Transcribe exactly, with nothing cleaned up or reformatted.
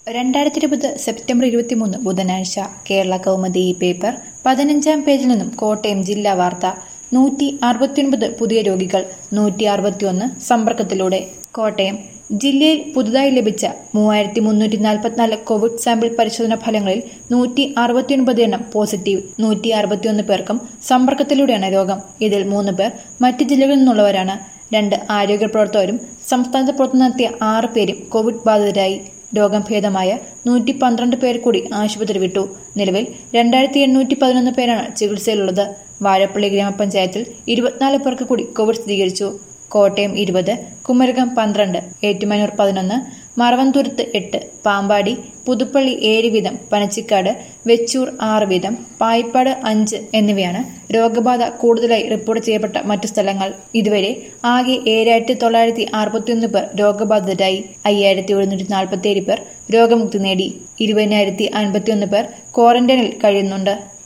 രണ്ടായിരത്തി ഇരുപത് സെപ്റ്റംബർ ഇരുപത്തിമൂന്ന് ബുധനാഴ്ച കേരള കൗമുദി ഈ പേപ്പർ പതിനഞ്ചാം പേജിൽ നിന്നും കോട്ടയം ജില്ലാ വാർത്ത. നൂറ്റി അറുപത്തിയൊൻപത് പുതിയ രോഗികൾ, നൂറ്റി അറുപത്തിയൊന്ന് സമ്പർക്കത്തിലൂടെ. കോട്ടയം ജില്ലയിൽ പുതുതായി ലഭിച്ച മൂവായിരത്തി മുന്നൂറ്റി നാൽപ്പത്തിനാല് കോവിഡ് സാമ്പിൾ പരിശോധനാ ഫലങ്ങളിൽ നൂറ്റി അറുപത്തിയൊൻപത് എണ്ണം പോസിറ്റീവ്. നൂറ്റി അറുപത്തിയൊന്ന് പേർക്കും സമ്പർക്കത്തിലൂടെയാണ് രോഗം. ഇതിൽ മൂന്ന് പേർ മറ്റ് ജില്ലകളിൽ നിന്നുള്ളവരാണ്. രണ്ട് ആരോഗ്യ പ്രവർത്തകരും സംസ്ഥാനത്ത് പുറത്തു നടത്തിയ ആറ് പേരും കോവിഡ് ബാധിതരായി. രോഗം ഭേദമായ നൂറ്റി പന്ത്രണ്ട് പേർ കൂടി ആശുപത്രി വിട്ടു. നിലവിൽ രണ്ടായിരത്തി എണ്ണൂറ്റി പതിനൊന്ന് പേരാണ് ചികിത്സയിലുള്ളത്. വാഴപ്പള്ളി ഗ്രാമപഞ്ചായത്തിൽ ഇരുപത്തിനാല് പേർക്ക് കൂടി കോവിഡ് സ്ഥിരീകരിച്ചു. കോട്ടയം ഇരുപത്, കുമരകം പന്ത്രണ്ട്, ഏറ്റുമാനൂർ പതിനൊന്ന്, മറവന്തുരുത്ത് എട്ട്, പാമ്പാടി, പുതുപ്പള്ളി ഏഴ് വീതം, പനച്ചിക്കാട്, വെച്ചൂർ ആറ് വീതം, പായിപ്പാട് അഞ്ച് എന്നിവയാണ് രോഗബാധ കൂടുതലായി റിപ്പോർട്ട് ചെയ്യപ്പെട്ട മറ്റു സ്ഥലങ്ങൾ. ഇതുവരെ ആകെ ഏഴായിരത്തി തൊള്ളായിരത്തി അറുപത്തിയൊന്ന് പേർ രോഗബാധിതരായി. അയ്യായിരത്തി എഴുന്നൂറ്റി നാൽപ്പത്തി ഏഴ് പേർ രോഗമുക്തി നേടി. ഇരുപതിനായിരത്തി അൻപത്തിയൊന്ന് പേർ ക്വാറന്റൈനിൽ കഴിയുന്നുണ്ട്.